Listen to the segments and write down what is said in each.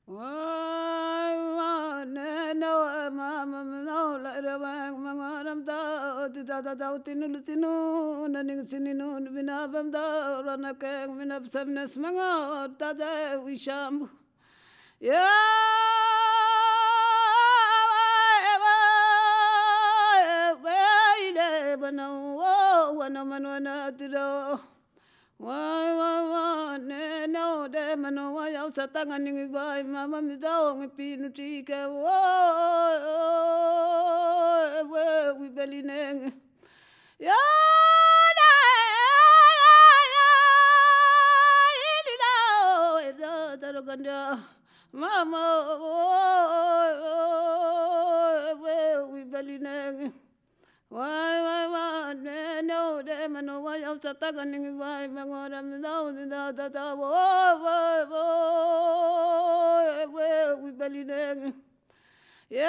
Why, no, mamma, no, let a wang, mangaram da, tinulutinu, naning sininu, vinabam da, ranakang, vinab semnes manga, tada, wisham. Yeah, why, no, demon, why else a tanganing by mamma midong, pinutica, whoa, we belly nang. Yeah, Mama, we belly nang. Why, no, demon, why else a tanganing by Mangoram, no, we belly nang. Yeah,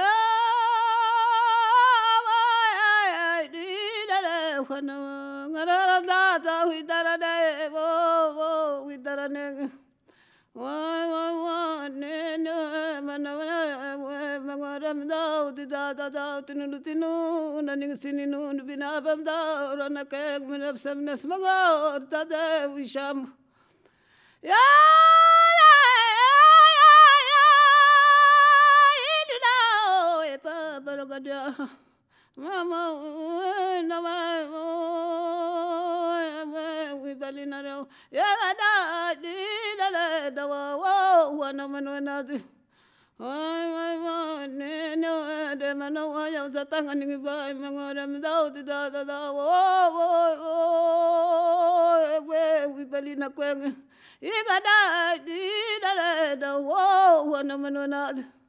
I did a when we done a day, we done a neg. Why, no, Mangaram down, the data, Tinutinu, running sininu, Vinabam down, run a keg, when of semness mago, Tata, we sham. Yeah, Mama, no, we ballinaro. Yeah, did a one of another. Why, no, the man, I was a tongue and by Mangoram, thou the dada, where we ballina quang. You got that, did a one of another.